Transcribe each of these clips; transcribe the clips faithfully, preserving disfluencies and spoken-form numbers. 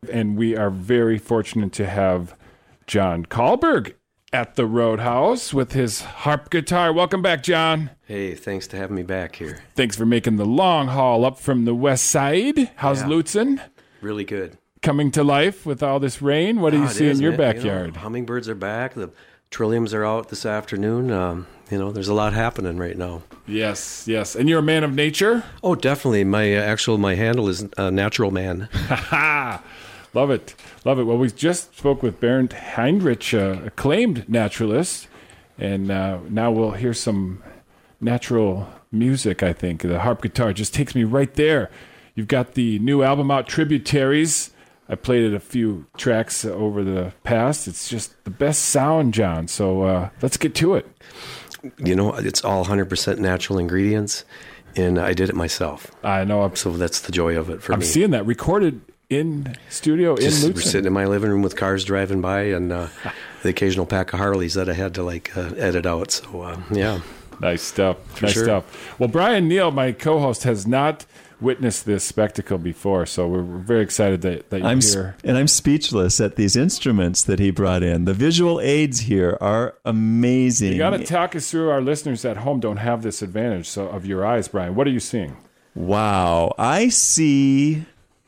And we are very fortunate to have John Kahlberg at the Roadhouse with his harp guitar. Welcome back, John. Hey, thanks to having me back here. Thanks for making the long haul up from the west side. How's Yeah. Lutsen? Really good. Coming to life with all this rain? What do you Ah, it see is, in your man. backyard? You know, hummingbirds are back. The trilliums are out this afternoon. Um, you know, there's a lot happening right now. Yes, yes. And you're a man of nature? Oh, definitely. My uh, actual my handle is uh, Natural Man. Ha Love it. Love it. Well, we just spoke with Bernd Heinrich, uh, acclaimed naturalist, and uh, now we'll hear some natural music, I think. The harp guitar just takes me right there. You've got the new album out, Tributaries. I played it a few tracks over the past. It's just the best sound, John. So uh, let's get to it. You know, it's all one hundred percent natural ingredients, and I did it myself. I know. I'm, So that's the joy of it for I'm me. seeing that recorded in studio Just, in we're Lutsen. sitting in my living room with cars driving by and uh, the occasional pack of Harleys that I had to like uh, edit out. So uh, yeah, Nice stuff. Nice sure. stuff. Well, Brian Neal, my co-host, has not witnessed this spectacle before, so we're, we're very excited that, that you're I'm here. sp- and I'm speechless at these instruments that he brought in. The visual aids here are amazing. You got to talk us through. Our listeners at home don't have this advantage so of your eyes, Brian. What are you seeing? Wow. I see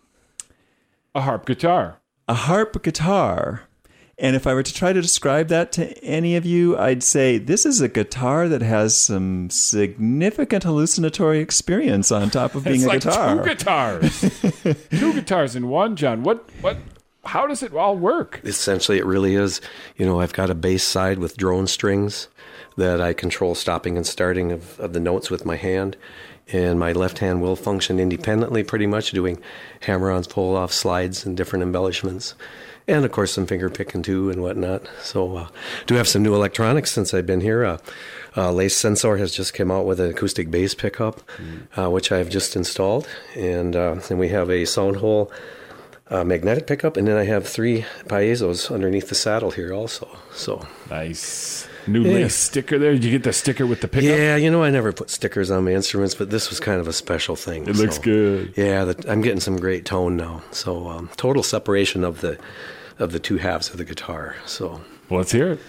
A harp guitar. a harp guitar. And if I were to try to describe that to any of you, I'd say this is a guitar that has some significant hallucinatory experience on top of being It's a like guitar. two guitars. Two guitars in one, John. What? What? How does it all work? essentially it really is. You know, I've got a bass side with drone strings that I control stopping and starting of, of the notes with my hand. And my left hand will function independently pretty much, doing hammer-ons, pull-offs, slides, and different embellishments. And, of course, some finger picking, too, and whatnot. So uh, do have some new electronics since I've been here. Uh, uh, Lace Sensor has just come out with an acoustic bass pickup, mm. uh, which I've just installed. And uh, then we have a sound hole uh, magnetic pickup. And then I have three piezo's underneath the saddle here also. So Nice. New Yeah. lace sticker there. Did you get the sticker with the pickup? yeah, you know, I never put stickers on my instruments, but this was kind of a special thing. It looks So, good. Yeah, the, I'm getting some great tone now. So um, total separation of the of the two halves of the guitar. So Well, let's hear it.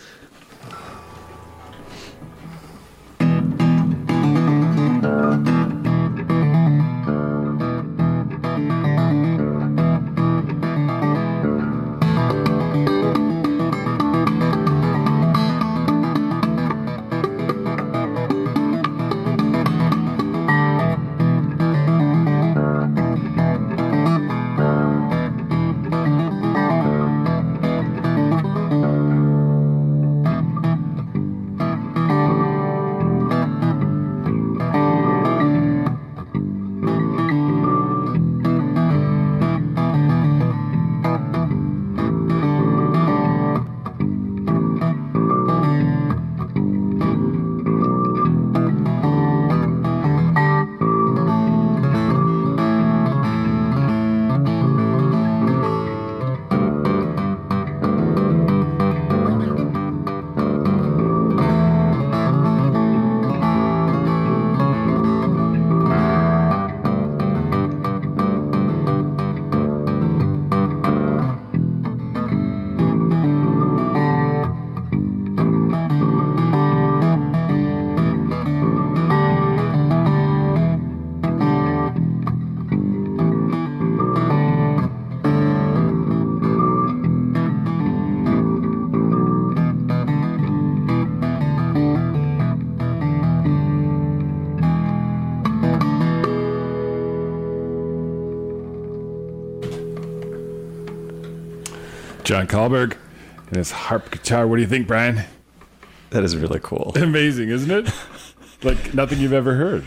John Kahlberg and his harp guitar. What do you think, Brian? That is really cool. Amazing, isn't it? Like nothing you've ever heard.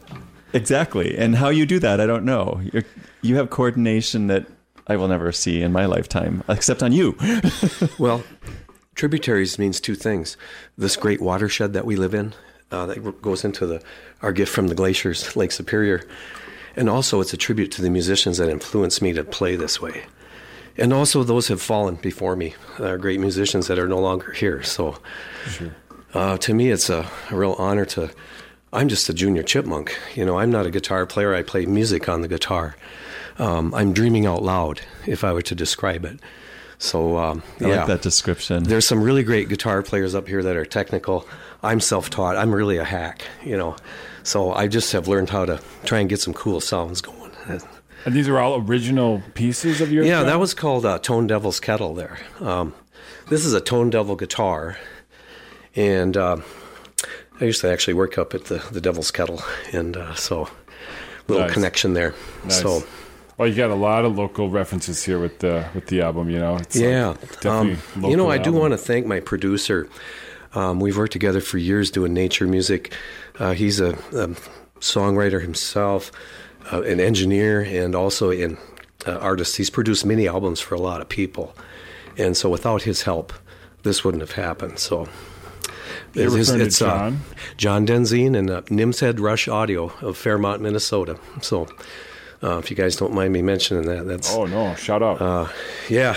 Exactly. And how you do that, I don't know. You're, you have coordination that I will never see in my lifetime, except on you. well, tributaries means two things. This great watershed that we live in, uh, that goes into the our gift from the glaciers, Lake Superior. And also it's a tribute to the musicians that influenced me to play this way. And also those have fallen before me, uh, great musicians that are no longer here. So Sure. uh, to me, it's a, a real honor to, I'm just a junior chipmunk. You know, I'm not a guitar player. I play music on the guitar. um, I'm dreaming out loud if I were to describe it. So um, I yeah, like that description. there's some really great guitar players up here that are technical. I'm self-taught. I'm really a hack, you know. So I just have learned how to try and get some cool sounds going. And these are all original pieces of yours? Yeah, John? that was called uh, Tone Devil's Kettle there. Um, this is a Tone Devil guitar. And uh, I used to actually work up at the, the Devil's Kettle. And uh, so, little Nice. connection there. Nice. So, Well, you got a lot of local references here with the with the album, you know. It's yeah. like definitely Um, local you know, I do album. want to thank my producer. Um, we've worked together for years doing nature music. Uh, he's a, a songwriter himself, uh, an engineer, and also an uh, artist. He's produced many albums for a lot of people. And so without his help, this wouldn't have happened. So You're it's, referring to it's, John? Uh, John Denzine and uh, Nim's Head Rush Audio of Fairmont, Minnesota. So uh, if you guys don't mind me mentioning that, that's, Oh, no. Shout out. uh, yeah.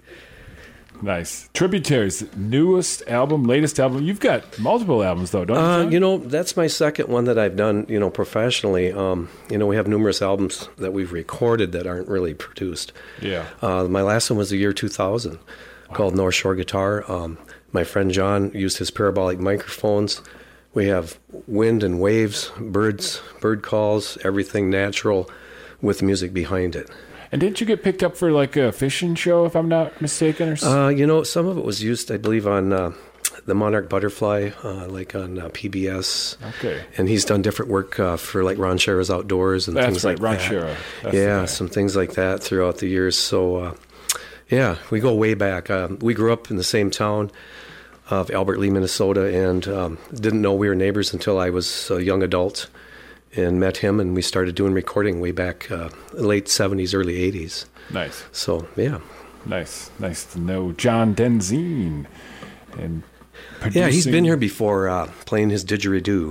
Nice. Tributaries, newest album, latest album. You've got multiple albums, though, don't you? Uh, John? you know, that's my second one that I've done, you know, professionally. Um, you know, we have numerous albums that we've recorded that aren't really produced. Yeah. Uh, my last one was the year two thousand, called North Shore Guitar. Um, my friend John used his parabolic microphones. We have wind and waves, birds, bird calls, everything natural with music behind it. And didn't you get picked up for like a fishing show, if I'm not mistaken? Or s- Uh, you know, some of it was used, I believe, on uh, the Monarch Butterfly, uh, like on uh, P B S. Okay. And he's done different work uh, for like Ron Shera's Outdoors and That's things right, like Ron that. Shera. That's the yeah, guy. some things like that throughout the years. So, uh, yeah, we go way back. Um, we grew up in the same town of Albert Lee, Minnesota, and um, didn't know we were neighbors until I was a young adult and met him, and we started doing recording way back uh, late seventies, early eighties. Nice. So, yeah. Nice. Nice to know John Denzine. And Yeah, he's been producing- here before uh, playing his didgeridoo.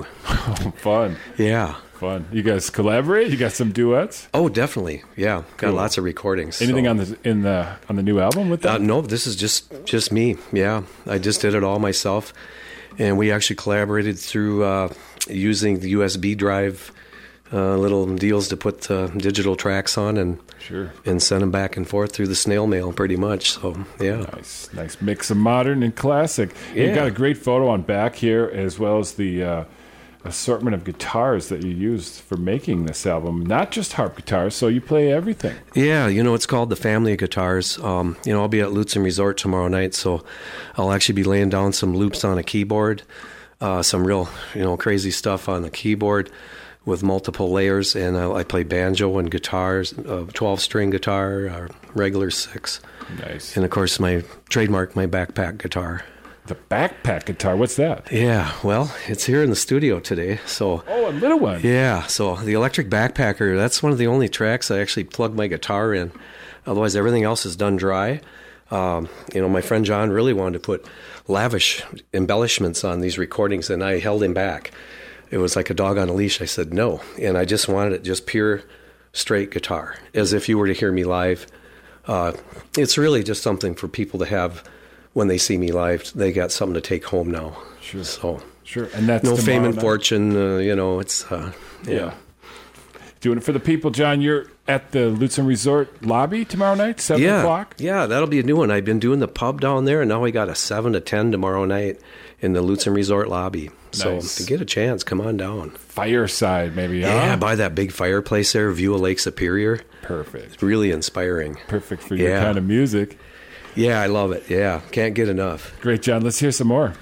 Fun. Yeah. Fun. You guys collaborate? You got some duets? Oh, definitely. Yeah, got Cool. lots of recordings. Anything so. on the in the on the new album with Uh, that? no, this is just just me. Yeah, I just did it all myself, and we actually collaborated through uh, using the U S B drive, uh, little deals to put uh, digital tracks on and Sure. and send them back and forth through the snail mail, pretty much. So yeah, Nice, nice mix of modern and classic. Yeah. You've got a great photo on back here, as well as the uh, assortment of guitars that you used for making this album. Not just harp guitars, so you play everything. yeah. You know, it's called the Family of Guitars. Um, you know, I'll be at Lutsen Resort tomorrow night, so I'll actually be laying down some loops on a keyboard, uh, some real you know crazy stuff on the keyboard with multiple layers, and I, I play banjo and guitars, uh, twelve-string guitar, uh, regular six, Nice. and of course my trademark, my backpack guitar. The backpack guitar, what's that? Yeah, well, it's here in the studio today, so Oh, a little one. yeah, so the electric backpacker, that's one of the only tracks I actually plug my guitar in. Otherwise, everything else is done dry. Um, you know, my friend John really wanted to put lavish embellishments on these recordings, and I held him back. It was like a dog on a leash. I said no, and I just wanted it just pure, straight guitar, as if you were to hear me live. Uh, it's really just something for people to have when they see me live. They got something to take home now. Sure. So Sure. And that's no fame tomorrow and night? fortune. Uh, you know, it's uh, yeah. Yeah. Doing it for the people, John. You're at the Lutsen Resort lobby tomorrow night, seven Yeah, o'clock. yeah, that'll be a new one. I've been doing the pub down there, and now we got a seven to ten tomorrow night in the Lutsen Resort lobby. So Nice. to get a chance, come on down. Fireside, maybe. Huh? Yeah, by that big fireplace there, view of Lake Superior. Perfect. It's really inspiring. Perfect for your Yeah. kind of music. Yeah, I love it. Yeah, can't get enough. Great, John. Let's hear some more.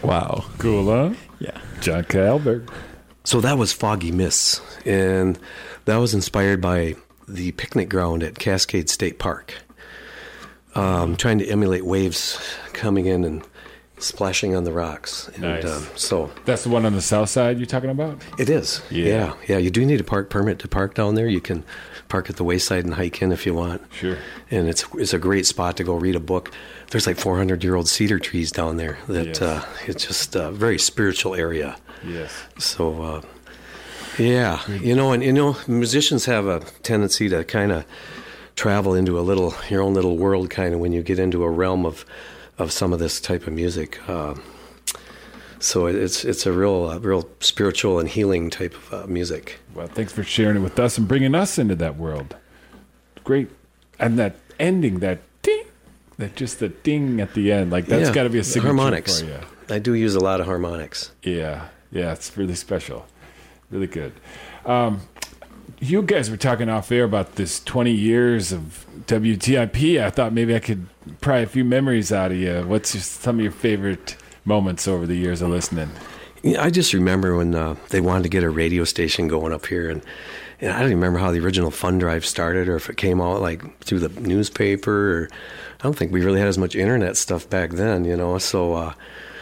Wow. Cool, huh? Yeah. John Kalberg. So that was Foggy Mists, and that was inspired by the picnic ground at Cascade State Park. Um, trying to emulate waves coming in and splashing on the rocks. And, Nice. um, so That's the one on the south side you're talking about? it is. Yeah. yeah, yeah. You do need a park permit to park down there. You can park at the wayside and hike in if you want. Sure. And it's it's a great spot to go read a book. There's like four hundred year old cedar trees down there. That Yes. uh, it's just a very spiritual area. Yes. So, uh, yeah, you know, and you know, musicians have a tendency to kind of travel into a little your own little world, kind of when you get into a realm of of some of this type of music. Uh, so it's it's a real uh, real spiritual and healing type of uh, music. Well, thanks for sharing it with us and bringing us into that world. Great. And that ending, that ding, that just the ding at the end, like that's Yeah, got to be a signature harmonics. for you. I do use a lot of harmonics. Yeah, yeah, it's really special, really good. Um, you guys were talking off air about this twenty years of W T I P. I thought maybe I could pry a few memories out of you. What's your, some of your favorite moments over the years of listening? Yeah, I just remember when uh, they wanted to get a radio station going up here, and, and I don't even remember how the original fund drive started, or if it came out like through the newspaper. Or I don't think we really had as much internet stuff back then, you know. So uh,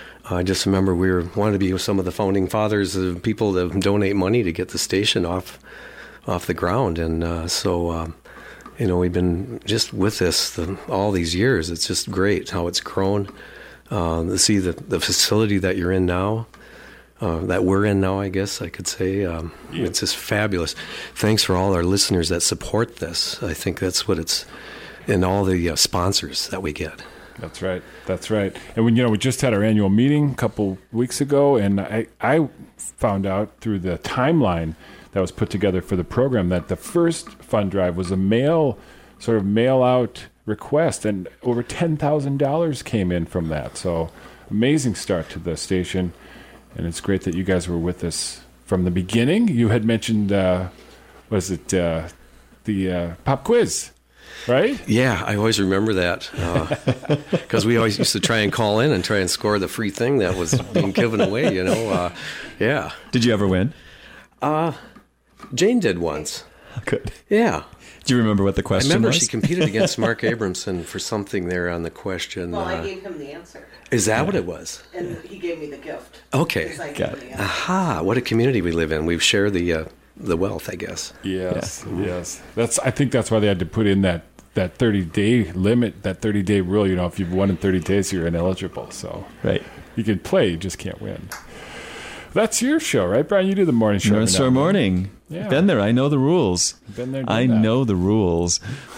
I just remember we were wanted to be some of the founding fathers of people that donate money to get the station off off the ground, and uh, so. Um, You know, we've been just with this the, all these years. It's just great how it's grown. Uh, to see the, the facility that you're in now, uh, that we're in now, I guess I could say, um, Yeah. it's just fabulous. Thanks for all our listeners that support this. I think that's what it's, and all the uh, sponsors that we get. That's right. That's right. And when you know, we just had our annual meeting a couple weeks ago, and I, I found out through the timeline that was put together for the program that the first fund drive was a mail, sort of mail out request, and over ten thousand dollars came in from that. So amazing start to the station, and it's great that you guys were with us from the beginning. You had mentioned, uh, was it uh, the uh, pop quiz? Right? Yeah, I always remember that because we always used to try and call in and try and score the free thing that was being given away. You know, uh, yeah. Did you ever win? Uh, Jane did once. Good. Yeah, Do you remember what the I question remember was? she competed against Mark Abramson for something there on the question. Well, I uh, gave him the answer, is that what it was? and he gave me the gift. Okay. Because I Got gave him it. the answer. Aha! What a community we live in. We share the uh, the wealth, I guess. Yes, yes. That's. I think that's why they had to put in that that thirty day limit, that thirty day rule. You know, if you've won in thirty days, you're ineligible. So Right. you can play, you just can't win. That's your show, right, Brian? You do the morning show. North every Star now and then. Morning. Yeah. Been there. I know the rules. Been there, done I that. know the rules.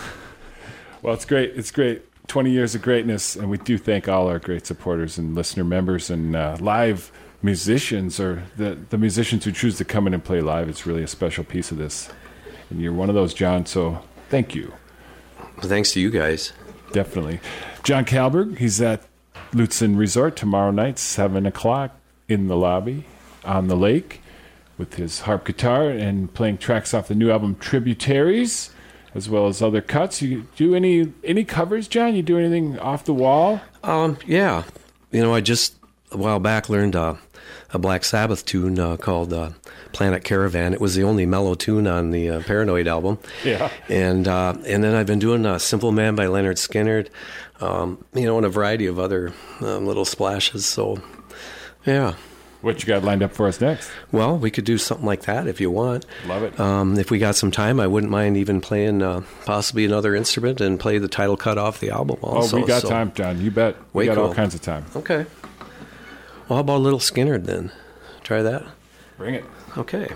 Well, it's great. It's great. twenty years of greatness, and we do thank all our great supporters and listener members and uh, live musicians, or the the musicians who choose to come in and play live. It's really a special piece of this, and you're one of those, John. So thank you. Thanks to you guys. Definitely. John Kalberg, he's at Lutzen Resort tomorrow night, seven o'clock in the lobby on the lake with his harp guitar and playing tracks off the new album Tributaries, as well as other cuts. You do any any covers, John? You do anything off the wall? Um, yeah. You know, I just a while back learned uh, a Black Sabbath tune uh, called uh, Planet Caravan. It was the only mellow tune on the uh, Paranoid album. Yeah. And uh, and then I've been doing uh, Simple Man by Leonard Skinner, um, you know, and a variety of other um, little splashes. So, yeah. What you got lined up for us next? Well, we could do something like that if you want. Love it. Um, if we got some time, I wouldn't mind even playing uh, possibly another instrument and play the title cut off the album also. oh, we got so- time, John. You bet. We Way got all cool. kinds of time. Okay. Well, how about a little Skinner then? Try that? Bring it. Okay.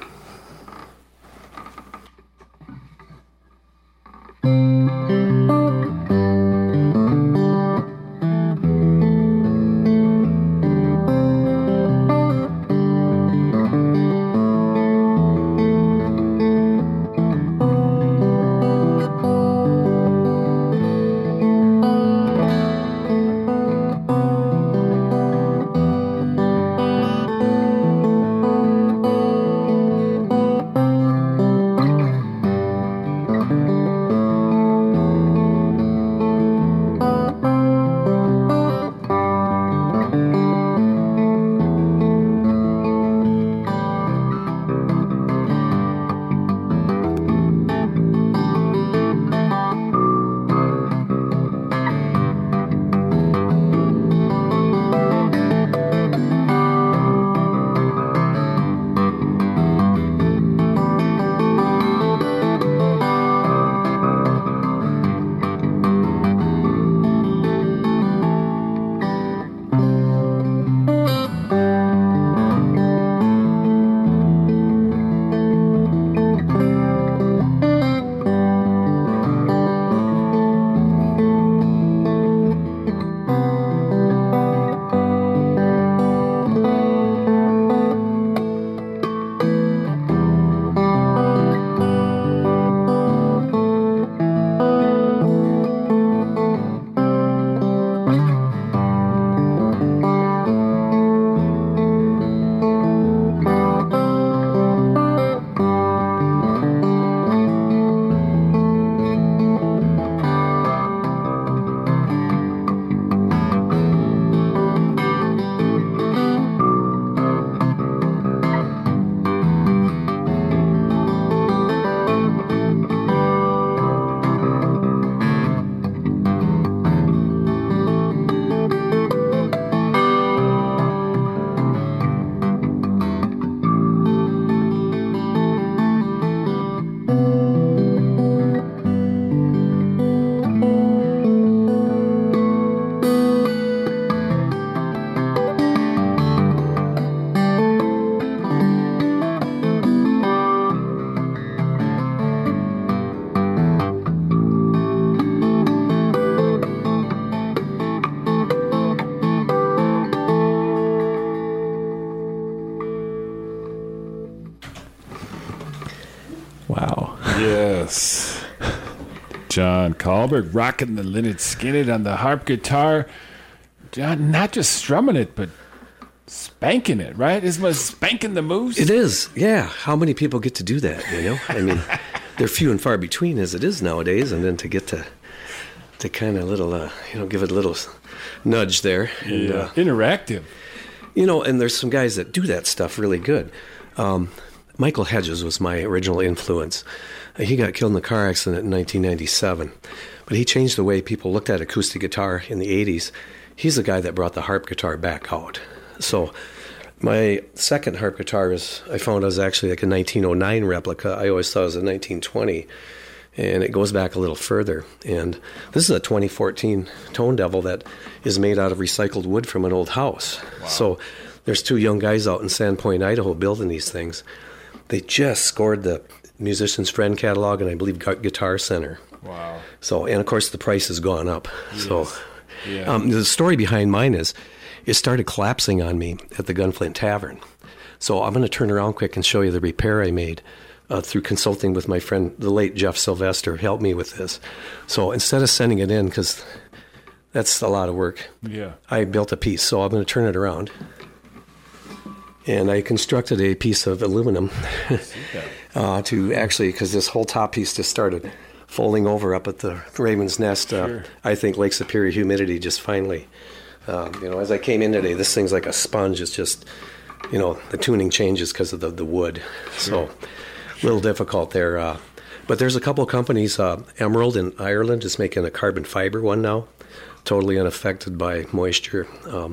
Yes. John Kahlberg rocking the Lynyrd Skynyrd on the harp guitar. John, not just strumming it, but spanking it, right? Isn't it spanking the moves? It is, yeah. How many people get to do that, you know? I mean, they're few and far between as it is nowadays, and then to get to to kind of little, uh, you know, give it a little nudge there. And, yeah. uh, Interactive. You know, and there's some guys that do that stuff really good. Um, Michael Hedges was my original influence. Uh, he got killed in a car accident in nineteen ninety-seven, but he changed the way people looked at acoustic guitar in the eighties. He's the guy that brought the harp guitar back out. So my second harp guitar is, I found was actually like a nineteen oh nine replica. I always thought it was a nineteen twenty, and it goes back a little further. And this is a twenty fourteen Tone Devil that is made out of recycled wood from an old house. Wow. So there's two young guys out in Sandpoint, Idaho, building these things. They just scored the Musician's Friend catalog, and I believe Guitar Center. Wow. So, and of course the price has gone up. Yes. So yeah. um, the story behind mine is, it started collapsing on me at the Gunflint Tavern. So I'm going to turn around quick and show you the repair I made uh, through consulting with my friend, the late Jeff Sylvester, helped me with this. So instead of sending it in, because that's a lot of work, yeah, I built a piece. So I'm going to turn it around. And I constructed a piece of aluminum uh, to actually, because this whole top piece just started folding over up at the Raven's Nest. Uh, sure. I think Lake Superior humidity just finally, um, you know, as I came in today, this thing's like a sponge. It's just, you know, the tuning changes because of the, the wood. Sure. So a little difficult there. Uh, but there's a couple of companies, uh, Emerald in Ireland is making a carbon fiber one now, totally unaffected by moisture. Um,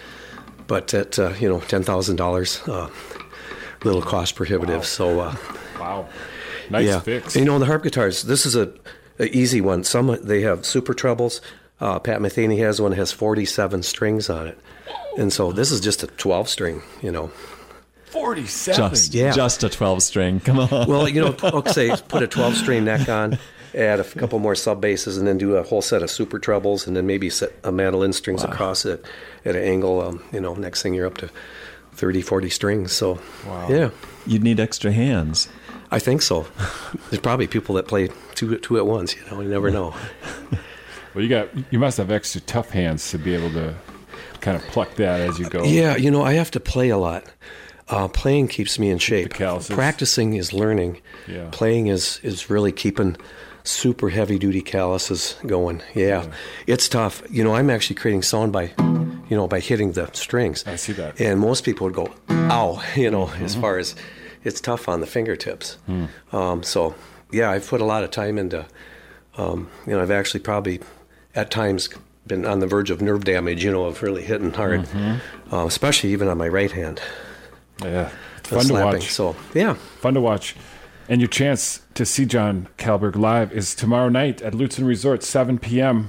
but at, uh, you know, ten thousand dollars, uh, a little cost prohibitive. Wow. So, uh, wow. Nice yeah. fix. You know, the harp guitars, this is a, a easy one. Some, they have super trebles. Uh, Pat Metheny has one that has forty-seven strings on it. And so this is just a twelve string, you know. forty-seven? Just, yeah. just a twelve string. Come on. Well, you know, okay, put a twelve string neck on, add a couple more sub basses, and then do a whole set of super trebles, and then maybe set a mandolin strings wow. across it at an angle. Um, you know, next thing you're up to thirty, forty strings. So, wow. yeah. You'd need extra hands. I think so. There's probably people that play two two at once. You know, you never know. Well, you got you must have extra tough hands to be able to kind of pluck that as you go. Yeah, you know, I have to play a lot. Uh, playing keeps me in shape. The calluses. Practicing is learning. Yeah. Playing is is really keeping super heavy duty calluses going. Yeah. yeah, it's tough. You know, I'm actually creating sound by, you know, by hitting the strings. I see that. And most people would go, "Ow!" You know, mm-hmm. as far as it's tough on the fingertips. Mm. Um, so, yeah, I've put a lot of time into, um, you know, I've actually probably at times been on the verge of nerve damage, you know, of really hitting hard, mm-hmm. uh, especially even on my right hand. Yeah, it's fun slapping. to watch. So, yeah. Fun to watch. And your chance to see John Kahlberg live is tomorrow night at Lutsen Resort, seven p.m.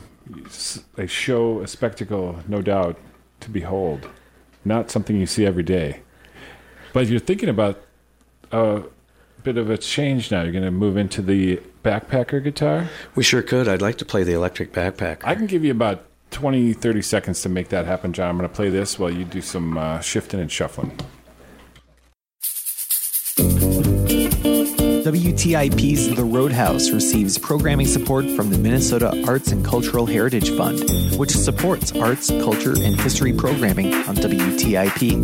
A show, a spectacle, no doubt, to behold. Not something you see every day. But you're thinking about a bit of a change now. You're going to move into the backpacker guitar? We sure could. I'd like to play the electric backpacker. I can give you about twenty, thirty seconds to make that happen, John. I'm going to play this while you do some uh, shifting and shuffling. W T I P's The Roadhouse receives programming support from the Minnesota Arts and Cultural Heritage Fund, which supports arts, culture, and history programming on W T I P.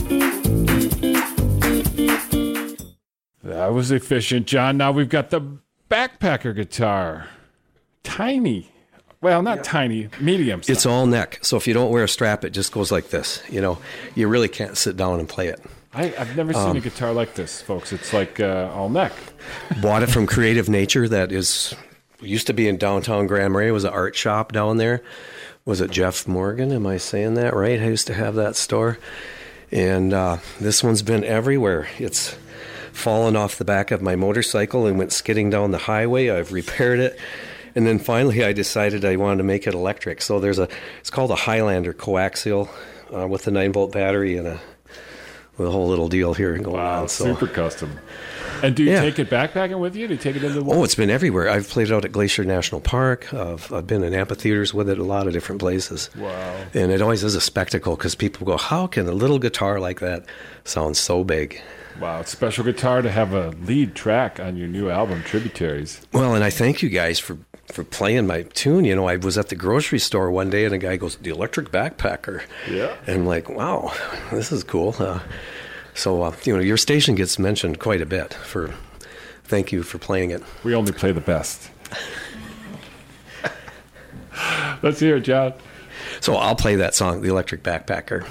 That was efficient, John. Now we've got the backpacker guitar. Tiny. Well, not yeah. tiny, medium size. It's all neck. So if you don't wear a strap, it just goes like this. You know, you really can't sit down and play it. I, I've never seen um, a guitar like this, folks. It's like uh, all neck. Bought it from Creative Nature. That is, used to be in downtown Grand Marais. It was an art shop down there. Was it Jeff Morgan? Am I saying that right? I used to have that store. And uh, this one's been everywhere. It's fallen off the back of my motorcycle and went skidding down the highway. I've repaired it. And then finally I decided I wanted to make it electric. So there's a, it's called a Highlander coaxial uh, with a nine volt battery and a, with a whole little deal here going wow, on. So, super custom. And do you Yeah. take it backpacking with you? Do you take it into the woods? Oh, it's been everywhere. I've played it out at Glacier National Park. I've, I've been in amphitheaters with it, a lot of different places. Wow. And it always is a spectacle because people go, how can a little guitar like that sound so big? Wow, it's a special guitar to have a lead track on your new album, Tributaries. Well, and I thank you guys for, for playing my tune. You know, I was at the grocery store one day and a guy goes, the Electric Backpacker. Yeah. And I'm like, wow, this is cool. Uh, so, uh, you know, your station gets mentioned quite a bit for... Thank you for playing it. We only play the best. Let's hear it, John. So I'll play that song, The Electric Backpacker.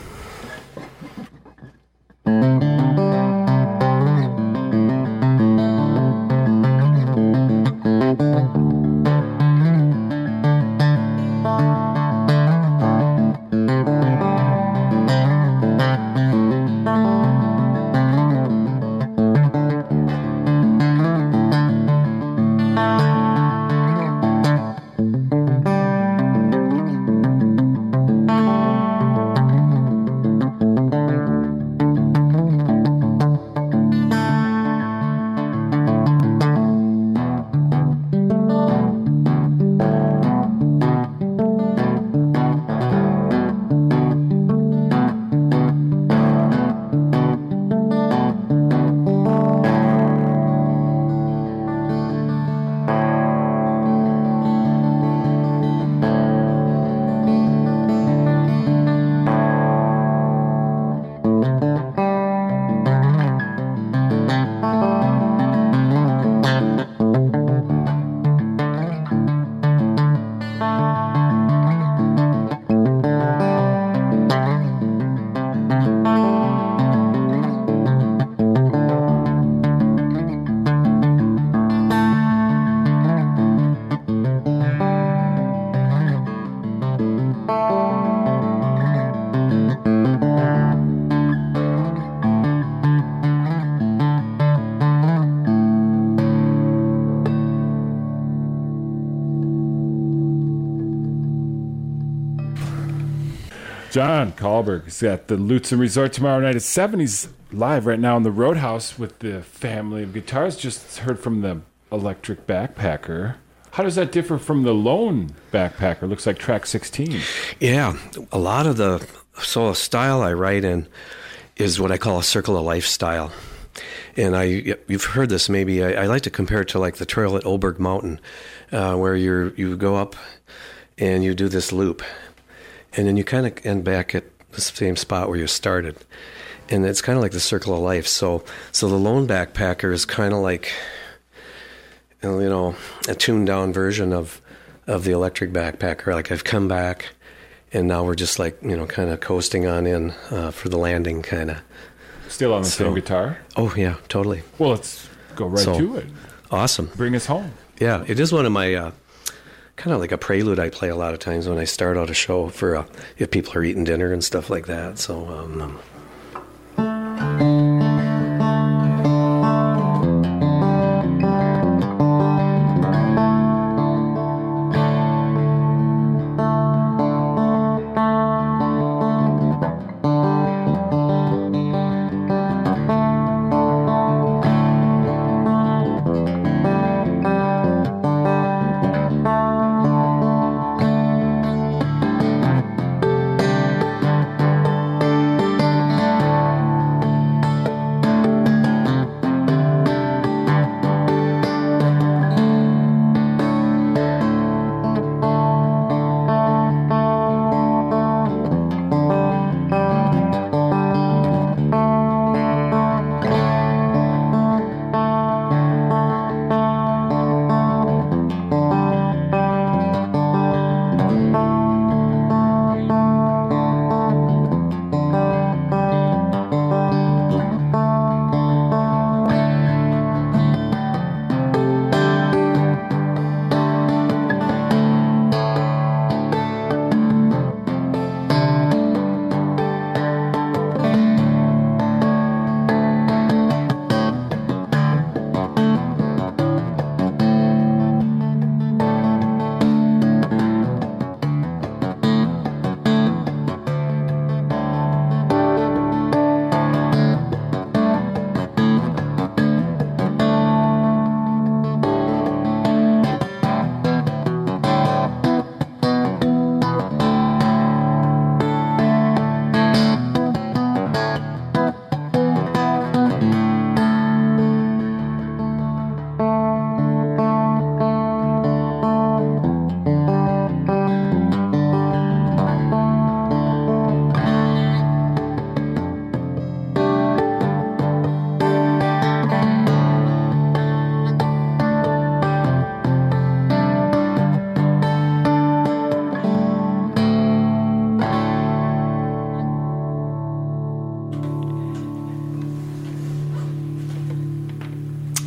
John Kahlberg is at the Lutsen Resort tomorrow night at seven. He's live right now in the Roadhouse with the family of guitars. Just heard from the Electric Backpacker. How does that differ from the Lone Backpacker? Looks like track sixteen. Yeah, a lot of the so a style I write in is what I call a circle of life style. And I, you've heard this maybe. I, I like to compare it to like the trail at Oberg Mountain, uh, where you you go up and you do this loop, and then you kind of end back at the same spot where you started. And it's kind of like the circle of life. So, so the Lone Backpacker is kind of like, you know, a tuned down version of of the Electric Backpacker. Like I've come back, and now we're just like, you know, kind of coasting on in uh, for the landing, kind of. Still on the So- same guitar? Oh yeah, totally. Well, let's go right So- to it. Awesome. Bring us home. Yeah, it is one of my uh, kind of like a prelude I play a lot of times when I start out a show for uh, if people are eating dinner and stuff like that. So. Um,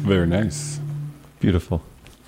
Very nice. Beautiful.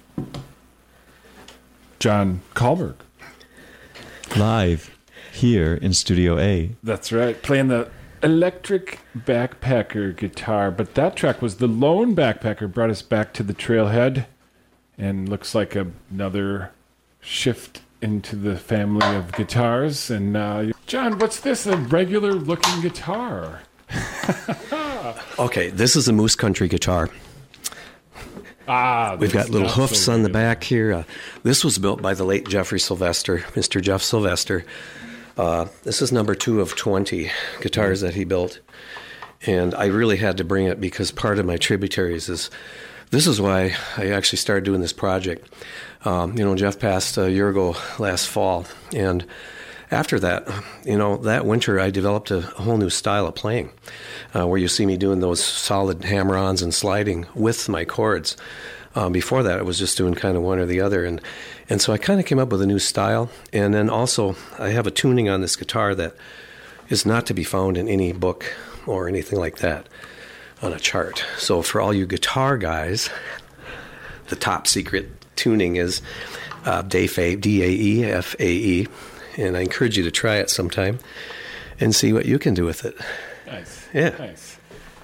John Kahlberg. Live here in Studio A. That's right. Playing the electric backpacker guitar. But that track was the lone backpacker. Brought us back to the trailhead. And looks like a, another shift into the family of guitars. And uh, John, what's this? A regular looking guitar. Okay, this is a Moose Country guitar. Ah, We've got little hoofs so on the regular. back here. Uh, this was built by the late Jeffrey Sylvester, Mister Jeff Sylvester. Uh, this is number two of twenty guitars that he built. And I really had to bring it because part of my tributaries is, this is why I actually started doing this project. Um, you know, Jeff passed a year ago last fall. And after that, you know, that winter I developed a whole new style of playing uh, where you see me doing those solid hammer-ons and sliding with my chords. Um, before that, I was just doing kind of one or the other. And, and so I kind of came up with a new style. And then also, I have a tuning on this guitar that is not to be found in any book or anything like that on a chart. So for all you guitar guys, the top secret tuning is uh, Daefae, D A E F A E. And I encourage you to try it sometime and see what you can do with it. Nice. Yeah. Nice.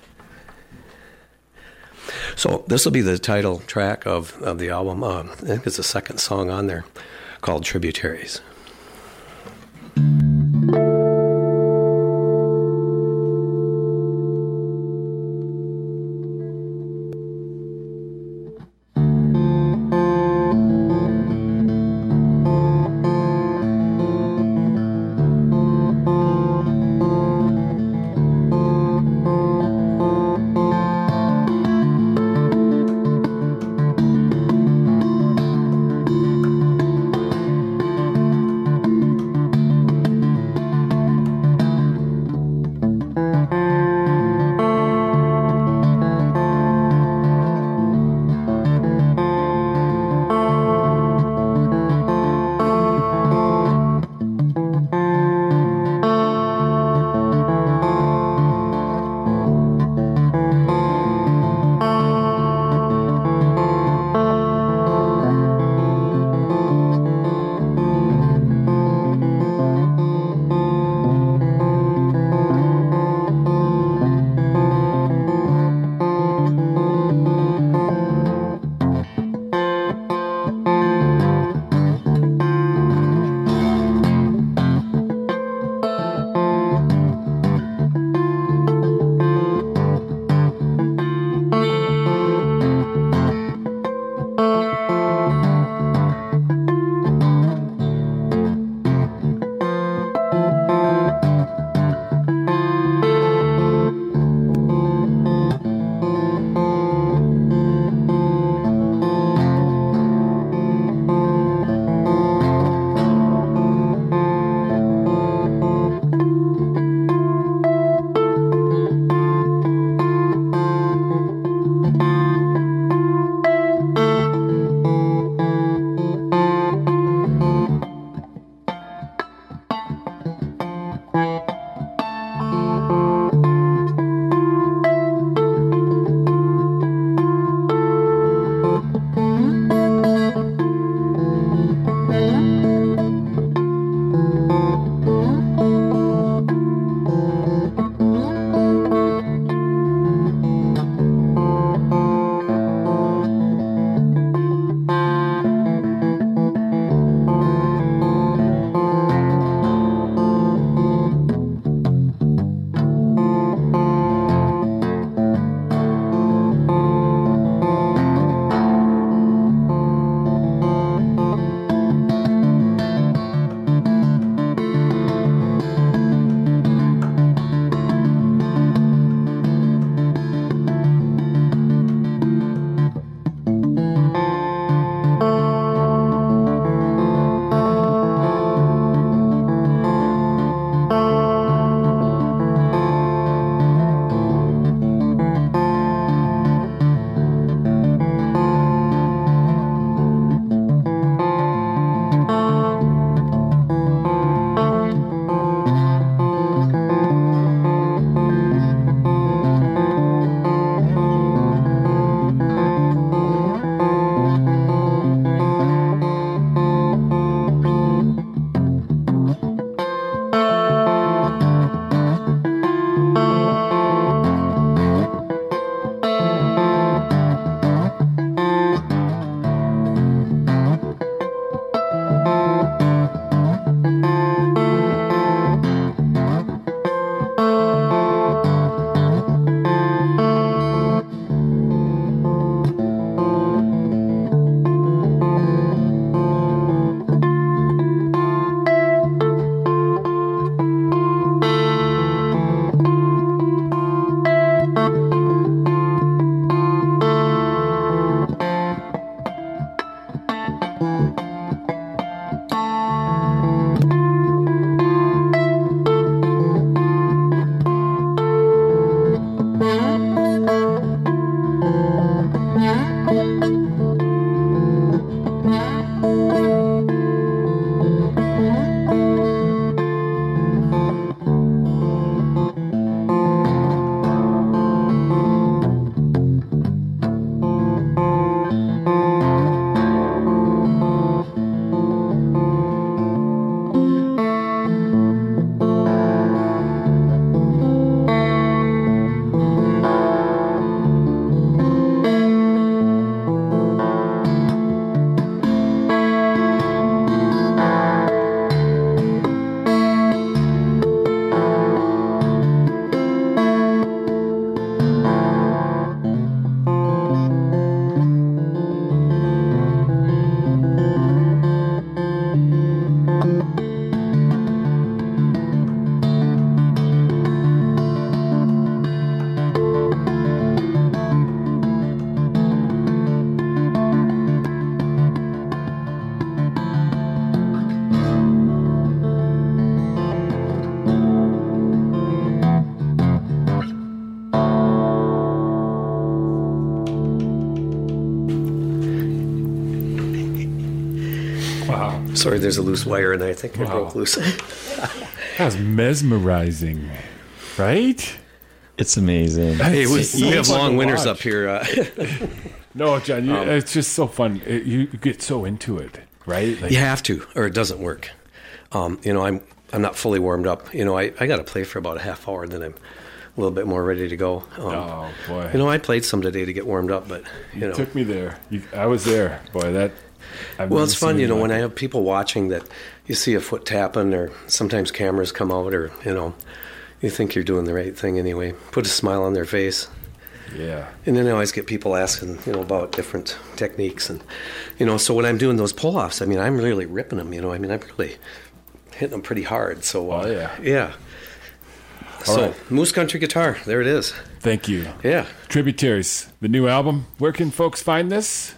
So this will be the title track of, of the album. Um, I think it's the second song on there called Tributaries. Sorry, there's a loose wire, and I think it Wow. broke loose. That was mesmerizing, right? It's amazing. Hey, we, It's so we have fun long to winters watch. up here. Uh, No, John, you, Um, it's just so fun. It, you get so into it, right? Like, you have to, or it doesn't work. Um, you know, I'm I'm not fully warmed up. You know, I, I got to play for about a half hour, then I'm a little bit more ready to go. Um, Oh boy, You know, I played some today to get warmed up, but you know, took me there. You, I was there, boy. That. I've well, never it's fun. seen You know, like when I it. have people watching that, you see a foot tapping, or sometimes cameras come out, or you know, you think you're doing the right thing anyway. Put a smile on their face. Yeah. And then I always get people asking, you know, about different techniques, and you know, so when I'm doing those pull-offs, I mean, I'm really ripping them. You know, I mean, I'm really hitting them pretty hard. So, uh, Oh, yeah. yeah. All so, right. Moose Country Guitar, there it is. Thank you. Yeah. Tributaries, the new album. Where can folks find this?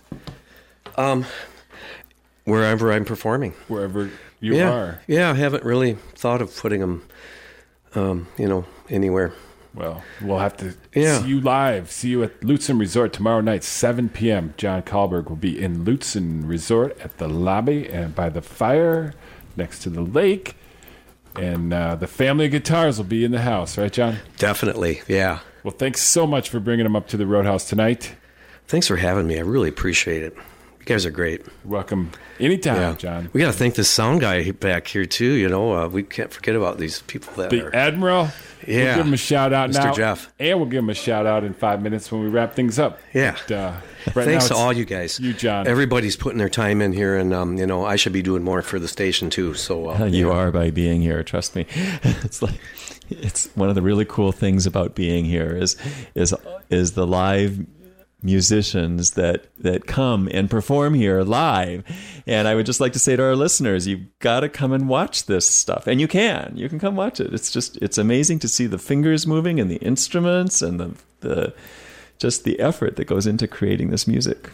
Wherever I'm performing. Wherever you yeah. are. Yeah, I haven't really thought of putting them, um, you know, anywhere. Well, we'll have to Yeah. see you live. See you at Lutzen Resort tomorrow night, seven p.m. John Kahlberg will be in Lutzen Resort at the lobby and by the fire next to the lake. And uh, the family of guitars will be in the house, right, John? Definitely, yeah. Well, thanks so much for bringing them up to the Roadhouse tonight. Thanks for having me. I really appreciate it. You guys are great. You're welcome anytime, Yeah, John. We got to thank this sound guy back here too. You know, uh, we can't forget about these people that The are. Admiral. We'll Yeah. give him a shout out Mister now. Jeff. And we'll give him a shout out in five minutes when we wrap things up. Yeah. But, uh, right Thanks now to it's all you guys. You, John. Everybody's putting their time in here, and um, you know, I should be doing more for the station too. So uh, You yeah. are by being here. Trust me. It's like it's one of the really cool things about being here is is is the live musicians that that come and perform here live. And I would just like to say to our listeners, you've got to come and watch this stuff. And you can. You can come watch it. It's just it's amazing to see the fingers moving and the instruments and the the just the effort that goes into creating this music.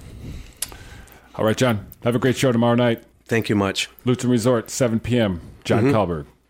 All right, John. Have a great show tomorrow night. Thank you much. Luton Resort, seven p.m. John Mhm. Kahlberg.